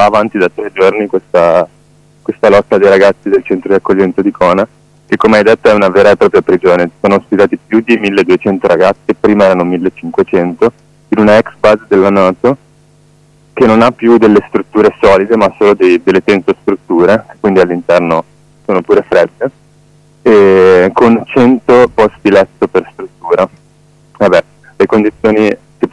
va avanti da 3 giorni questa lotta dei ragazzi del centro di accoglienza di Kona, che come hai detto è una vera e propria prigione. Sono ospitati più di 1200 ragazzi, prima erano 1500, in una ex base della NATO che non ha più delle strutture solide ma solo delle tensostrutture, quindi all'interno sono pure fredde, e con 100 posti letto per struttura. Vabbè, le condizioni si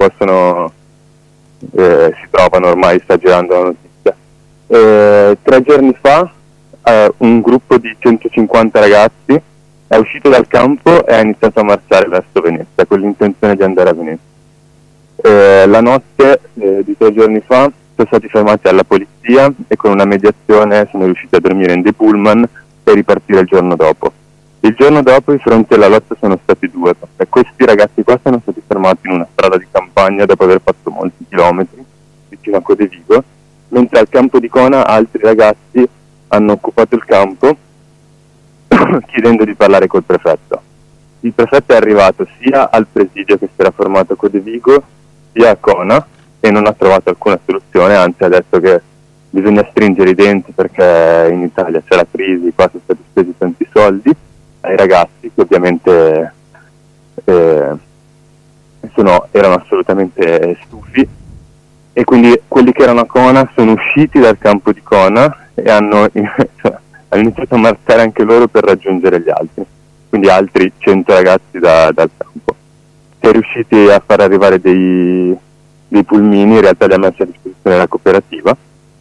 trovano, ormai sta girando la notizia. 3 giorni fa un gruppo di 150 ragazzi è uscito dal campo e ha iniziato a marciare verso Venezia con l'intenzione di andare a Venezia. La notte di 3 giorni fa sono stati fermati alla polizia e con una mediazione sono riusciti a dormire in dei pullman e ripartire il giorno dopo. Il giorno dopo i fronti alla lotta sono stati 2, perché questi ragazzi qua sono stati fermati in una strada di campagna dopo aver fatto molti chilometri vicino a Codevigo, mentre al campo di Kona altri ragazzi hanno occupato il campo chiedendo di parlare col prefetto. Il prefetto è arrivato sia al presidio che si era formato a Codevigo sia a Kona e non ha trovato alcuna soluzione, anzi ha detto che bisogna stringere i denti perché in Italia c'è la crisi, qua sono stati spesi tanti soldi ai ragazzi che ovviamente erano assolutamente stufi, e quindi quelli che erano a Kona sono usciti dal campo di Kona e hanno iniziato a marciare anche loro per raggiungere gli altri, quindi altri 100 ragazzi dal campo. Si è riusciti a far arrivare dei pulmini, in realtà li ha messi a disposizione la cooperativa,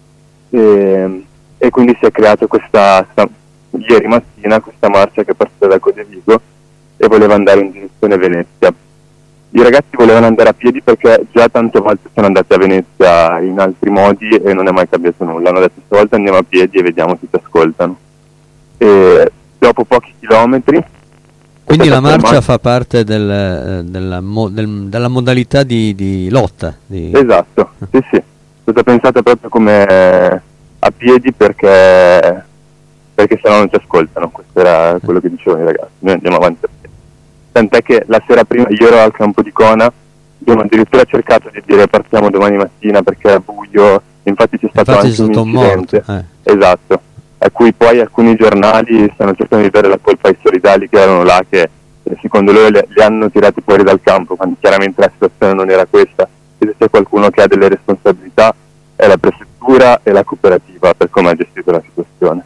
e quindi si è creato ieri mattina questa marcia che è partita da Codevigo e voleva andare in direzione Venezia. I ragazzi volevano andare a piedi perché già tante volte sono andati a Venezia in altri modi e non è mai cambiato nulla. Hanno detto stavolta andiamo a piedi e vediamo se ci ascoltano. E dopo pochi chilometri... Quindi la marcia fa parte della modalità di lotta? Esatto, sì. È stata pensata proprio come a piedi perché sennò non ci ascoltano. Questo era quello che dicevano i ragazzi. Noi andiamo avanti a piedi. Tant'è che la sera prima io ero al campo di Kona, abbiamo addirittura cercato di dire partiamo domani mattina perché è buio, infatti c'è stato anche un incidente, esatto, a cui poi alcuni giornali stanno cercando di dare la colpa ai solidali che erano là, che secondo loro li hanno tirati fuori dal campo, quando chiaramente la situazione non era questa, e se c'è qualcuno che ha delle responsabilità è la prefettura e la cooperativa per come ha gestito la situazione.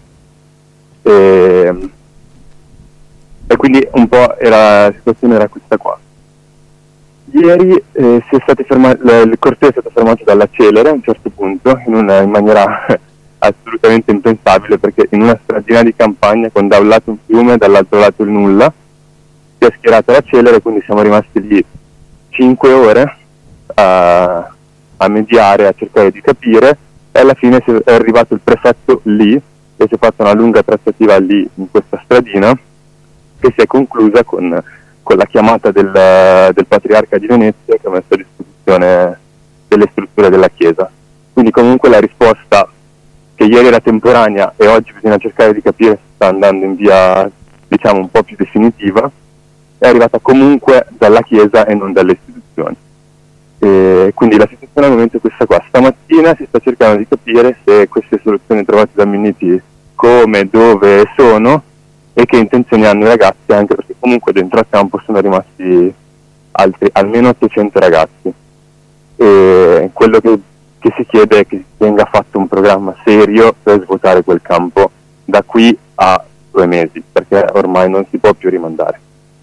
E quindi un po' la situazione era questa qua. Ieri il corteo è stato fermato dalla Celere a un certo punto, in maniera assolutamente impensabile, perché in una stradina di campagna con da un lato un fiume e dall'altro lato il nulla si è schierata la Celere, quindi siamo rimasti lì 5 ore a mediare, a cercare di capire, e alla fine è arrivato il prefetto lì e si è fatta una lunga trattativa lì in questa stradina, che si è conclusa con la chiamata del patriarca di Venezia, che ha messo a disposizione delle strutture della chiesa. Quindi comunque la risposta, che ieri era temporanea e oggi bisogna cercare di capire se sta andando in via diciamo un po' più definitiva, è arrivata comunque dalla chiesa e non dalle istituzioni. Quindi la situazione al momento è questa qua. Stamattina si sta cercando di capire se queste soluzioni trovate da Minniti come, dove sono e che intenzioni hanno i ragazzi, anche perché comunque dentro al campo sono rimasti almeno 800 ragazzi, e quello che si chiede è che venga fatto un programma serio per svuotare quel campo da qui a 2 mesi, perché ormai non si può più rimandare.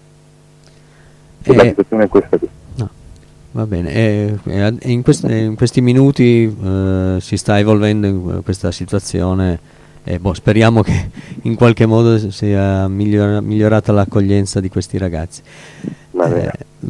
La situazione è questa qui. No, va bene, in questi minuti si sta evolvendo in questa situazione. Speriamo che in qualche modo sia migliorata l'accoglienza di questi ragazzi.